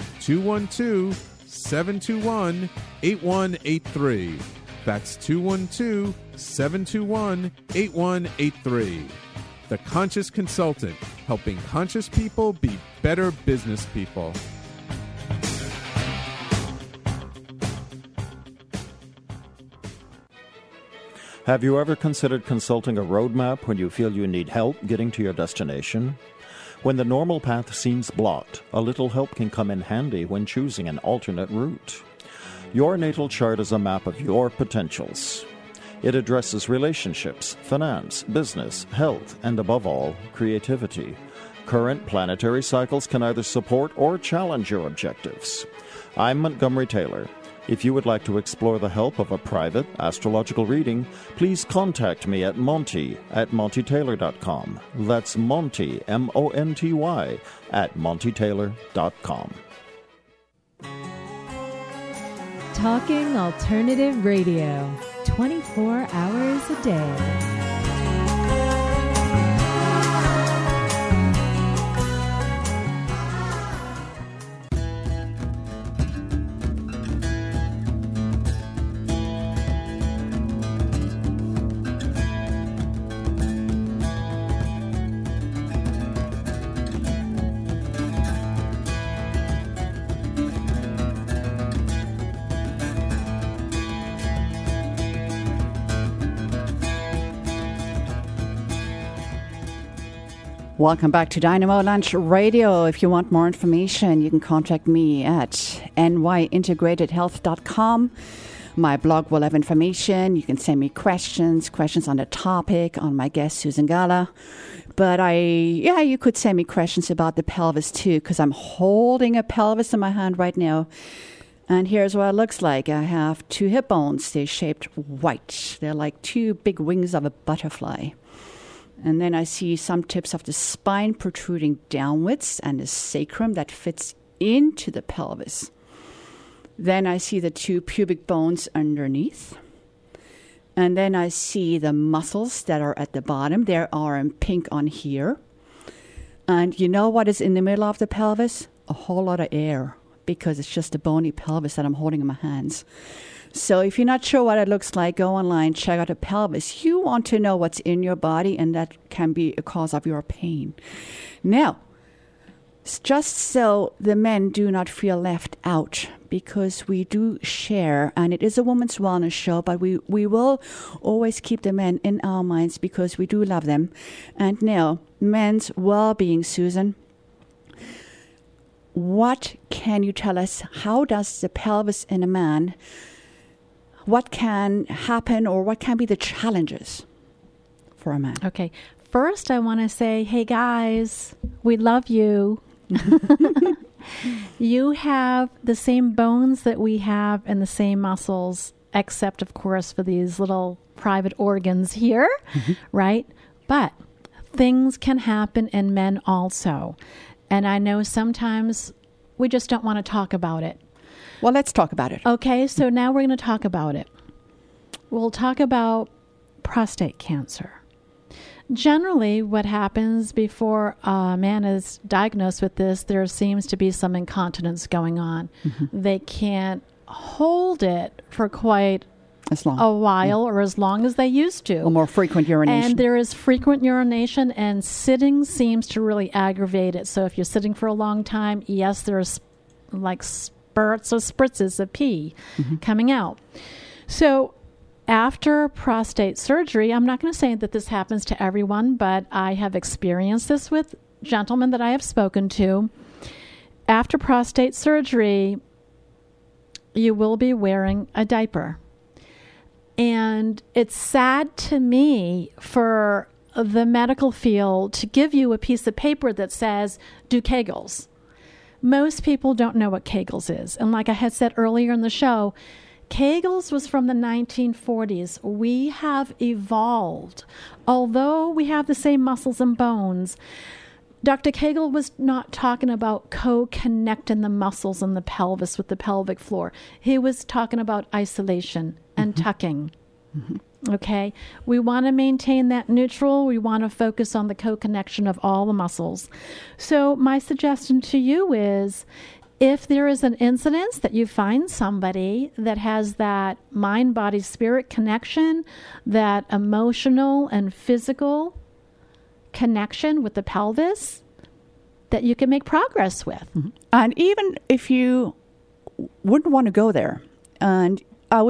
212-721-8183. That's 212-721-8183. The Conscious Consultant, helping conscious people be better business people.
Have you ever considered consulting a roadmap when you feel you need help getting to your destination? When the normal path seems blocked, a little help can come in handy when choosing an alternate route. Your natal chart is a map of your potentials. It addresses relationships, finance, business, health, and above all, creativity. Current planetary cycles can either support or challenge your objectives. I'm Montgomery Taylor. If you would like to explore the help of a private astrological reading, please contact me at monty@montytaylor.com. That's Monty, M-O-N-T-Y, @montytaylor.com.
Talking Alternative Radio, 24 hours a day.
Welcome back to Dynamo Lunch Radio. If you want more information, you can contact me at nyintegratedhealth.com. My blog will have information. You can send me questions on the topic, on my guest, Susan Gala. But you could send me questions about the pelvis too, because I'm holding a pelvis in my hand right now. And here's what it looks like. I have 2 hip bones. They're shaped white. They're like 2 big wings of a butterfly. And then I see some tips of the spine protruding downwards and the sacrum that fits into the pelvis. Then I see the 2 pubic bones underneath. And then I see the muscles that are at the bottom. They are in pink on here. And you know what is in the middle of the pelvis? A whole lot of air, because it's just a bony pelvis that I'm holding in my hands. So if you're not sure what it looks like, go online, check out the pelvis. You want to know what's in your body, and that can be a cause of your pain. Now, just so the men do not feel left out, because we do share, and it is a woman's wellness show, but we will always keep the men in our minds because we do love them. And now, men's well-being, Susan. What can you tell us? How does the pelvis in a man, what can happen, or what can be the challenges for a man?
Okay. First, I want to say, hey, guys, we love you. You have the same bones that we have and the same muscles, except, of course, for these little private organs here, right? But things can happen in men also. And I know sometimes we just don't want to talk about it.
Well, let's talk about it.
Okay, so now we're going to talk about it. We'll talk about prostate cancer. Generally, what happens before a man is diagnosed with this, there seems to be some incontinence going on. They can't hold it for quite a while, or as long as they used to.
Or more frequent urination.
And there is frequent urination, and sitting seems to really aggravate it. So if you're sitting for a long time, yes, there's like spurts or spritzes of pee coming out. So after prostate surgery, I'm not going to say that this happens to everyone, but I have experienced this with gentlemen that I have spoken to. After prostate surgery, you will be wearing a diaper. And it's sad to me for the medical field to give you a piece of paper that says, do Kegels. Most people don't know what Kegels is. And like I had said earlier in the show, Kegels was from the 1940s. We have evolved. Although we have the same muscles and bones, Dr. Kegel was not talking about co-connecting the muscles in the pelvis with the pelvic floor. He was talking about isolation and tucking. Okay? We want to maintain that neutral. We want to focus on the co-connection of all the muscles. So my suggestion to you is, if there is an incidence that you find somebody that has that mind, body, spirit connection, that emotional and physical connection with the pelvis, that you can make progress with.
And even if you wouldn't want to go there, and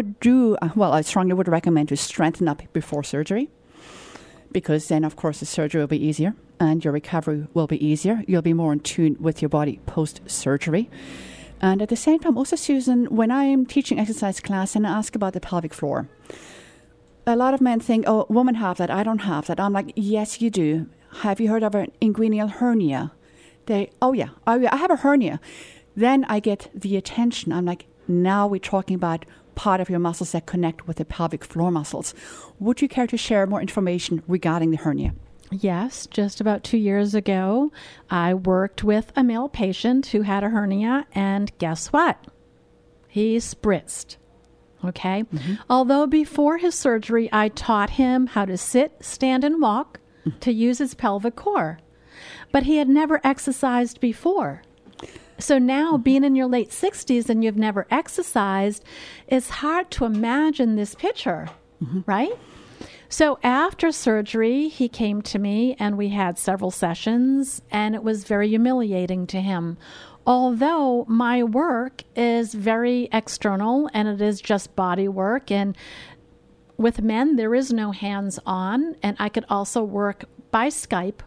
I strongly would recommend to strengthen up before surgery, because then, of course, the surgery will be easier and your recovery will be easier. You'll be more in tune with your body post-surgery. And at the same time, also, Susan, when I'm teaching exercise class and I ask about the pelvic floor, a lot of men think, oh, women have that, I don't have that. I'm like, yes, you do. Have you heard of an inguinal hernia? I have a hernia. Then I get the attention. I'm like, now we're talking about part of your muscles that connect with the pelvic floor muscles. Would you care to share more information regarding the hernia?
Yes, just about 2 years ago, I worked with a male patient who had a hernia, and guess what? He spritzed. Okay? Although before his surgery, I taught him how to sit, stand, and walk to use his pelvic core. But he had never exercised before. So now, being in your late 60s and you've never exercised, it's hard to imagine this picture, right? So after surgery, he came to me and we had several sessions, and it was very humiliating to him. Although my work is very external and it is just body work, and with men, there is no hands-on, and I could also work by Skype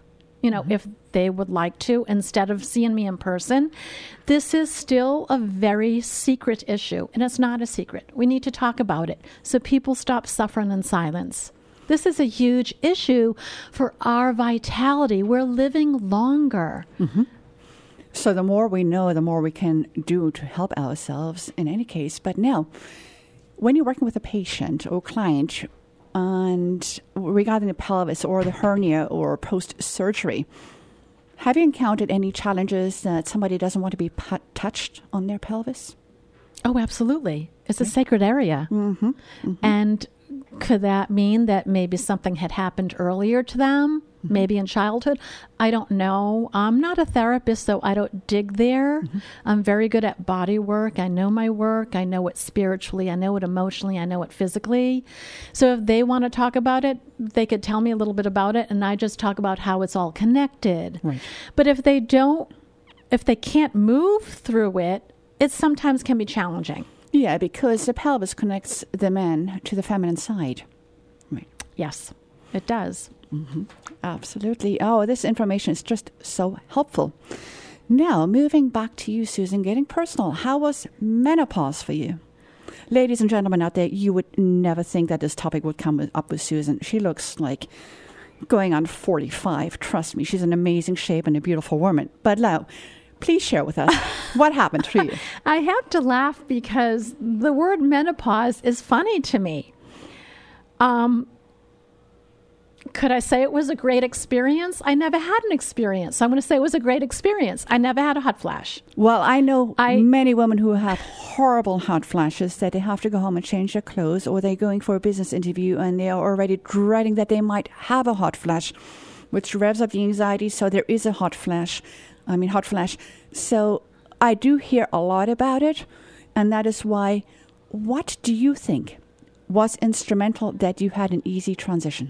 if they would like to, instead of seeing me in person. This is still a very secret issue, and it's not a secret. We need to talk about it so people stop suffering in silence. This is a huge issue for our vitality. We're living longer.
So the more we know, the more we can do to help ourselves in any case. But now, when you're working with a patient or client, and regarding the pelvis or the hernia or post-surgery, have you encountered any challenges that somebody doesn't want to be touched on their pelvis?
Oh, absolutely. It's a sacred area. And could that mean that maybe something had happened earlier to them, maybe in childhood? I don't know. I'm not a therapist, so I don't dig there. I'm very good at body work. I know my work. I know it spiritually. I know it emotionally. I know it physically. So if they want to talk about it, they could tell me a little bit about it, and I just talk about how it's all connected. Right. But if they can't move through it, it sometimes can be challenging.
Yeah, because the pelvis connects the man to the feminine side. Right.
Yes, it does.
Absolutely. Oh, this information is just so helpful. Now, moving back to you, Susan, getting personal. How was menopause for you? Ladies and gentlemen out there, you would never think that this topic would come up with Susan. She looks like going on 45. Trust me, she's in amazing shape and a beautiful woman. But now, please share with us what happened to you.
I have to laugh because the word menopause is funny to me. Could I say it was a great experience? I never had an experience. So I'm going to say it was a great experience. I never had a hot flash.
Well, I know many women who have horrible hot flashes that they have to go home and change their clothes, or they're going for a business interview and they are already dreading that they might have a hot flash, which revs up the anxiety. So there is a hot flash. So I do hear a lot about it. And that is why, what do you think was instrumental that you had an easy transition?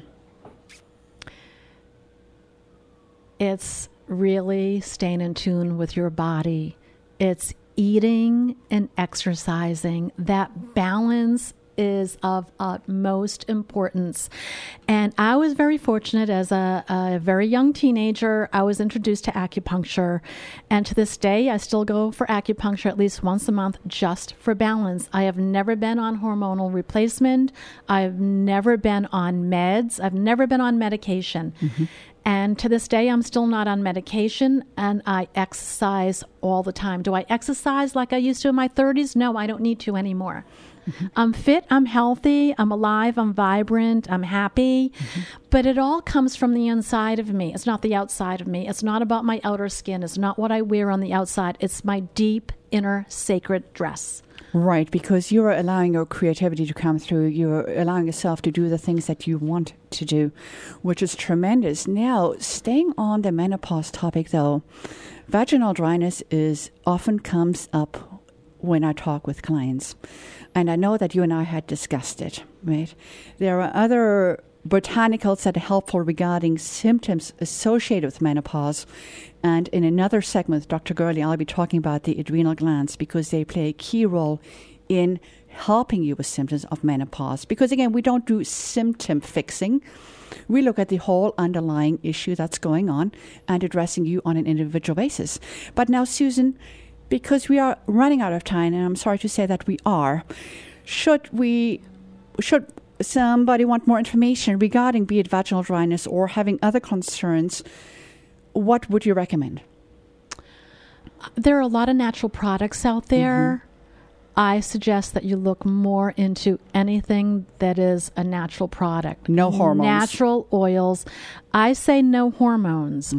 It's really staying in tune with your body. It's eating and exercising. That balance is of utmost importance. And I was very fortunate as a very young teenager. I was introduced to acupuncture. And to this day, I still go for acupuncture at least once a month just for balance. I have never been on hormonal replacement. I've never been on meds. I've never been on medication. And to this day, I'm still not on medication, and I exercise all the time. Do I exercise like I used to in my 30s? No, I don't need to anymore. I'm fit, I'm healthy, I'm alive, I'm vibrant, I'm happy. But it all comes from the inside of me. It's not the outside of me. It's not about my outer skin. It's not what I wear on the outside. It's my deep inner sacred dress.
Right, because you're allowing your creativity to come through. You're allowing yourself to do the things that you want to do, which is tremendous. Now, staying on the menopause topic, though, vaginal dryness often comes up when I talk with clients. And I know that you and I had discussed it, right? There are other botanicals that are helpful regarding symptoms associated with menopause. And in another segment with Dr. Gurley, I'll be talking about the adrenal glands because they play a key role in helping you with symptoms of menopause. Because again, we don't do symptom fixing. We look at the whole underlying issue that's going on and addressing you on an individual basis. But now, Susan, because we are running out of time, and I'm sorry to say that we are, should somebody want more information regarding be it vaginal dryness or having other concerns, what would you recommend?
There are a lot of natural products out there. I suggest that you look more into anything that is a natural product.
No hormones.
Natural oils. I say no hormones.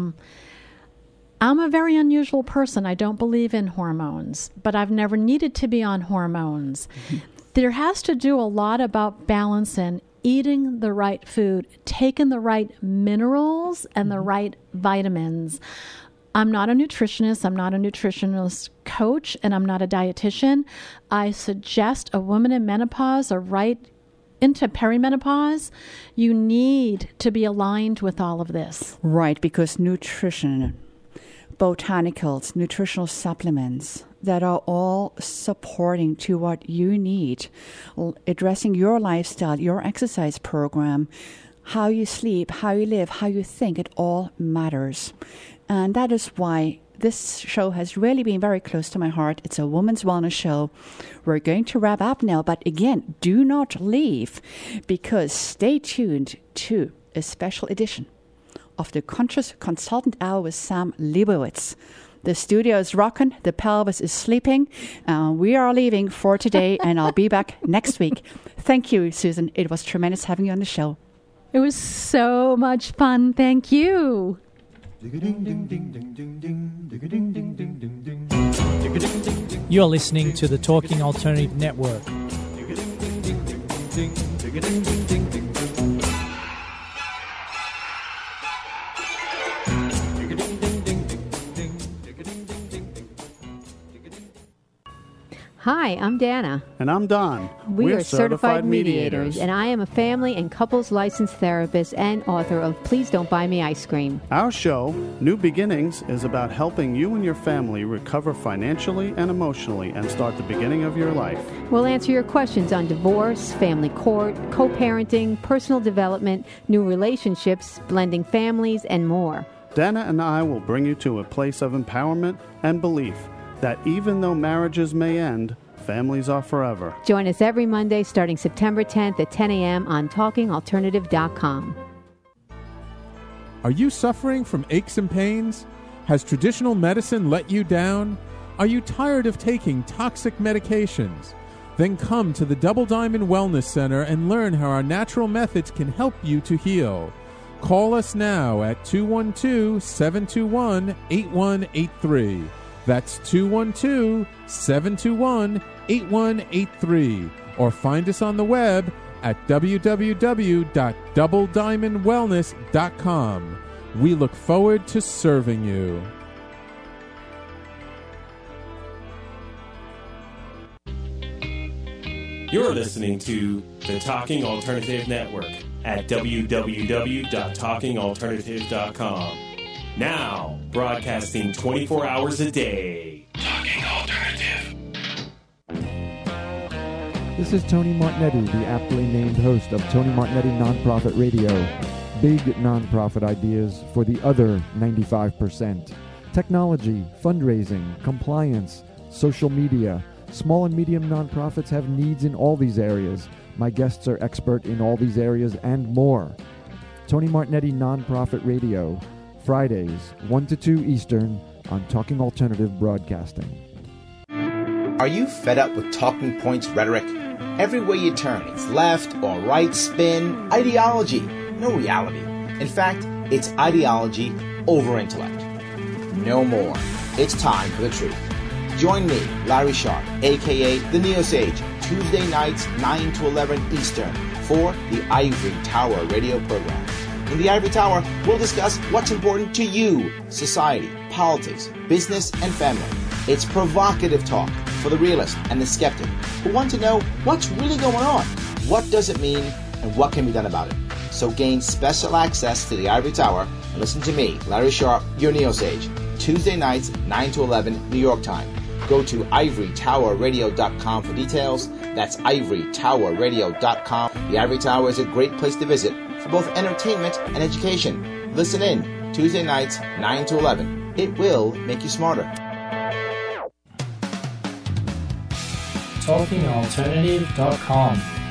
I'm a very unusual person. I don't believe in hormones, but I've never needed to be on hormones. There has to do a lot about balancing, eating the right food, taking the right minerals and the right vitamins. I'm not a nutritionist. I'm not a nutritionist coach, and I'm not a dietitian. I suggest a woman in menopause or right into perimenopause, you need to be aligned with all of this.
Right, because nutrition, botanicals, nutritional supplements that are all supporting to what you need, addressing your lifestyle, your exercise program, how you sleep, how you live, how you think, it all matters. And that is why this show has really been very close to my heart. It's a woman's wellness show. We're going to wrap up now, but again, do not leave, because stay tuned to a special edition of the Conscious Consultant Hour with Sam Leibowitz. The studio is rocking, the pelvis is sleeping. We are leaving for today, and I'll be back next week. Thank you, Susan. It was tremendous having you on the show.
It was so much fun. Thank you.
You're listening to the Talking Alternative Network.
Hi, I'm Dana.
And I'm Don.
We are certified mediators, and I am a family and couples licensed therapist and author of Please Don't Buy Me Ice Cream.
Our show, New Beginnings, is about helping you and your family recover financially and emotionally and start the beginning of your life.
We'll answer your questions on divorce, family court, co-parenting, personal development, new relationships, blending families, and more.
Dana and I will bring you to a place of empowerment and belief that even though marriages may end, families are forever.
Join us every Monday starting September 10th at 10 a.m. on TalkingAlternative.com.
Are you suffering from aches and pains? Has traditional medicine let you down? Are you tired of taking toxic medications? Then come to the Double Diamond Wellness Center and learn how our natural methods can help you to heal. Call us now at 212-721-8183. That's 212-721-8183. Or find us on the web at www.doublediamondwellness.com. We look forward to serving you.
You're listening to the Talking Alternative Network at www.talkingalternative.com. Now, broadcasting 24 hours a day. Talking Alternative.
This is Tony Martignetti, the aptly named host of Tony Martignetti Nonprofit Radio. Big nonprofit ideas for the other 95%. Technology, fundraising, compliance, social media. Small and medium nonprofits have needs in all these areas. My guests are expert in all these areas and more. Tony Martignetti Nonprofit Radio. Fridays, 1 to 2 Eastern, on Talking Alternative Broadcasting.
Are you fed up with talking points rhetoric? Everywhere you turn, it's left or right spin, ideology, no reality. In fact, it's ideology over intellect. No more. It's time for the truth. Join me, Larry Sharp, a.k.a. The Neo Sage, Tuesday nights, 9 to 11 Eastern, for the Ivory Tower radio program. In the Ivory Tower, we'll discuss what's important to you, society, politics, business, and family. It's provocative talk for the realist and the skeptic who want to know what's really going on, what does it mean, and what can be done about it. So gain special access to the Ivory Tower and listen to me, Larry Sharp, your Neo Sage, Tuesday nights, 9 to 11 New York time. Go to ivorytowerradio.com for details. That's ivorytowerradio.com. The Ivory Tower is a great place to visit for both entertainment and education. Listen in Tuesday nights, 9 to 11. It will make you smarter.
TalkingAlternative.com